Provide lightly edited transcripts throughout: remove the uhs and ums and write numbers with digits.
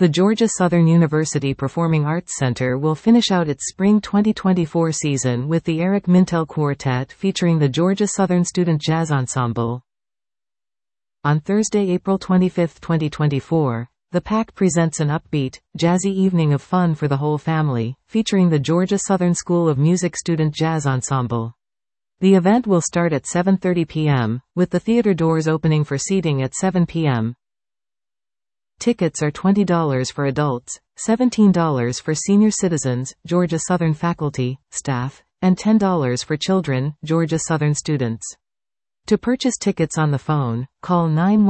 The Georgia Southern University Performing Arts Center will finish out its spring 2024 season with the Eric Mintel Quartet featuring the Georgia Southern Student Jazz Ensemble. On Thursday, April 25, 2024, the PAC presents an upbeat, jazzy evening of fun for the whole family, featuring the Georgia Southern School of Music Student Jazz Ensemble. The event will start at 7:30 p.m., with the theater doors opening for seating at 7 p.m. Tickets are $20 for adults, $17 for senior citizens, Georgia Southern faculty, staff, and $10 for children, Georgia Southern students. To purchase tickets on the phone, call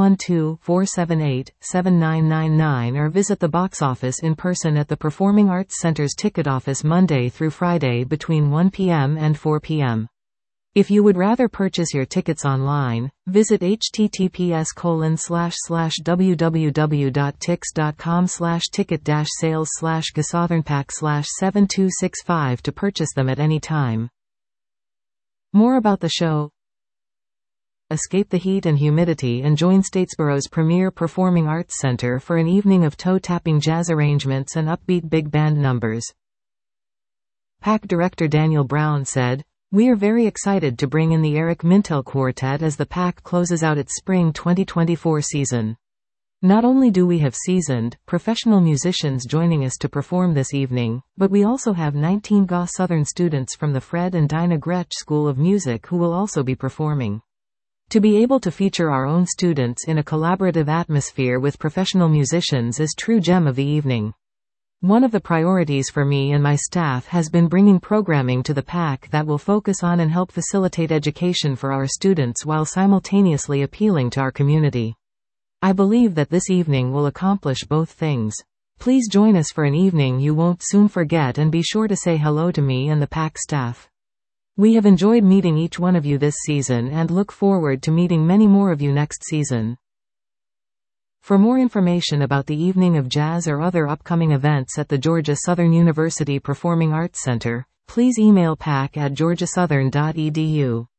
912-478-7999 or visit the box office in person at the Performing Arts Center's ticket office Monday through Friday between 1 p.m. and 4 p.m. If you would rather purchase your tickets online, visit https://www.tix.com/ticket-sales/GSouthernPAC/7265 to purchase them at any time. More about the show. Escape the heat and humidity and join Statesboro's premier performing arts center for an evening of toe-tapping jazz arrangements and upbeat big band numbers. PAC director Daniel Brown said, "We are very excited to bring in the Eric Mintel Quartet as the PAC closes out its spring 2024 season. Not only do we have seasoned, professional musicians joining us to perform this evening, but we also have 19 GA Southern students from the Fred and Dinah Gretsch School of Music who will also be performing. To be able to feature our own students in a collaborative atmosphere with professional musicians is true gem of the evening. One of the priorities for me and my staff has been bringing programming to the PAC that will focus on and help facilitate education for our students while simultaneously appealing to our community. I believe that this evening will accomplish both things. Please join us for an evening you won't soon forget and be sure to say hello to me and the PAC staff. We have enjoyed meeting each one of you this season and look forward to meeting many more of you next season." For more information about the evening of jazz or other upcoming events at the Georgia Southern University Performing Arts Center, please email pac@georgiasouthern.edu.